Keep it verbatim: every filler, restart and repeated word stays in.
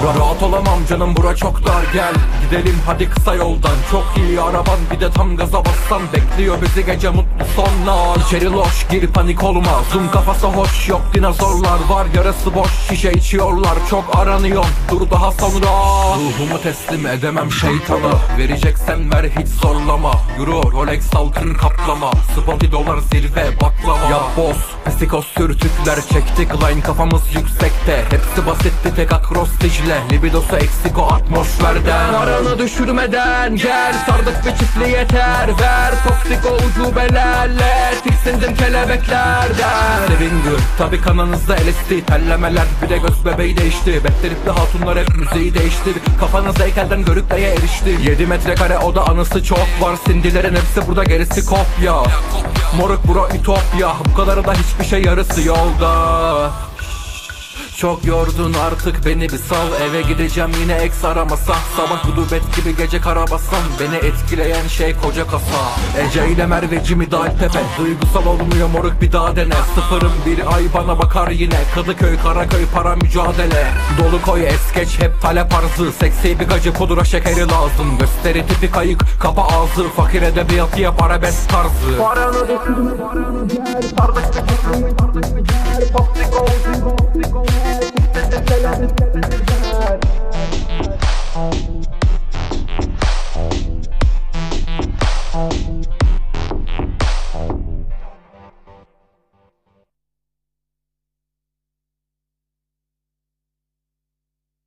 Rahat olamam canım, bura çok dar, gel gidelim hadi kısa yoldan. Çok iyi araban, bir de tam gaza bassan, bekliyor bizi gece mutlu sonlar. İçeri loş, gir panik olma, zoom kafası hoş, yok dinozorlar var, yarası boş, şişe içiyorlar, çok aranıyor, dur daha sonra. Ruhumu teslim edemem şeytana, vereceksen ver hiç zorlama. Euro, Rolex altın kaplama, Spotify dolar zirve baklava. Yap boz, psikoz sürtükler çektik, line kafamız yüksekte. Hepsi basitti tek akrostijle, libidosu eksik o atmosferden. Paranı düşürmeden gel, sardık bir çiftli yeter, ver toksik o ucubelerle, tiksindim kelebeklerden. Sevindir tabi kanınızda L S D, terlemeler bir de göz bebeği değişti. Bekleripli hatunlar hep müziği değiştir, kafanız heykelden görükleye erişti. Yedi metrekare oda anısı çok var, sindilerin hepsi burada gerisi kopya. Moruk bura ütopya, bu kadarı da hiçbir şey yarısı yolda. Çok yordun artık beni bir sal, eve gideceğim yine ex aramasa. Sabah gudubet gibi gece karabasan, beni etkileyen şey koca kasa. Ece ile Merveci mi dal tepe, duygusal olmuyor moruk bir daha dene. Sıfırım bir ay bana bakar yine, Kadıköy Karaköy para mücadele. Dolu koy es geç hep talep arzı, seksi bir gacı pudra şekeri lazım. Gösteri tipi kayık kapa ağzı, fakir edebiyatı yap arabesk tarzı. Paranı düşürme, paranı gel, sardık bir çiftliği, sardık bir gel, toksik olsun, toksik olsun.